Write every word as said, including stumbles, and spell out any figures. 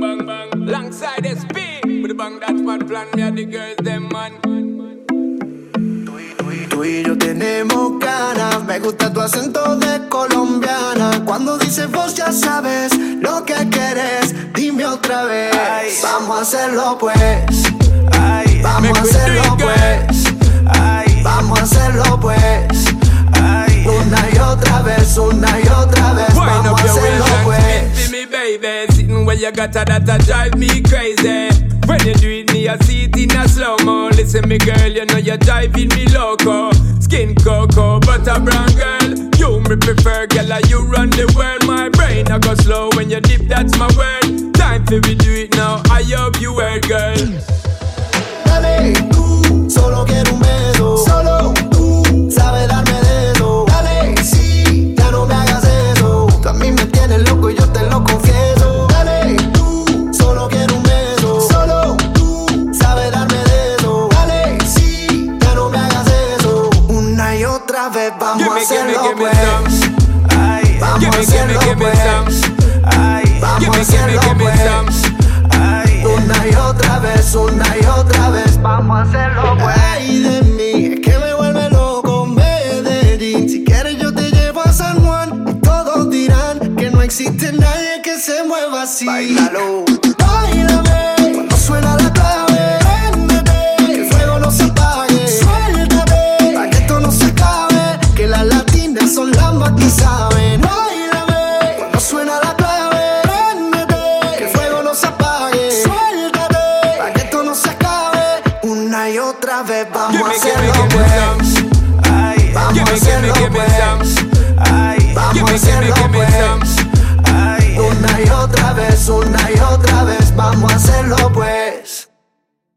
bang bang. Alongside S P, with the bang that man plan me and the girls them man. Tú y yo tenemos ganas, me gusta tu acento de colombiana. Cuando dices vos ya sabes lo que quieres, dime otra vez. Ay, vamos a hacerlo pues, ay, vamos a hacerlo pues, ay, vamos a hacerlo pues, ay, una y otra vez, una y otra vez, vamos a hacerlo pues. Me baby, sitting where you got that that drive me crazy. When you do it, me I see it in a slow-mo. Listen me girl, you know you're driving me loco. Skin cocoa, butter brown girl. You me prefer, girl, like you run the world. My brain I go slow when you dip, that's my word. Time for we do it now, I hope you heard, girl. Dale, tú, solo quiero un beso. Solo tú, sabes darme de eso. Dale, sí, ya no me hagas eso. Tú a mí me tienes loco y yo te lo confieso. Dale, tú, solo quiero un beso. Solo tú, sabes darme de eso. Dale, sí, ya no me hagas eso. Una y otra vez vamos a hacerlo pues. Ay, vamos a hacerlo pues. Ay, vamos a hacerlo pues. Ay, una y otra vez, una y otra vez, vamos a hacerlo pues. Ay, de mí, es que me vuelve loco Medellín. Si quieres yo te llevo a San Juan y todos dirán que no existe nadie que se mueva así. Báilalo, báilame, cuando suena la clave, préndete, que el fuego no se apague. Suéltate, para que esto no se acabe, que las latinas son las más que saben. Báilame, cuando suena la clave, préndete, que el fuego no se apague. Suéltate, para que esto no se acabe, una y otra vez vamos a hacerlo pues. Ay, vamos a hacerlo pues. Ay, vamos a hacerlo pues. Ay, una y otra vez, una y otra vez.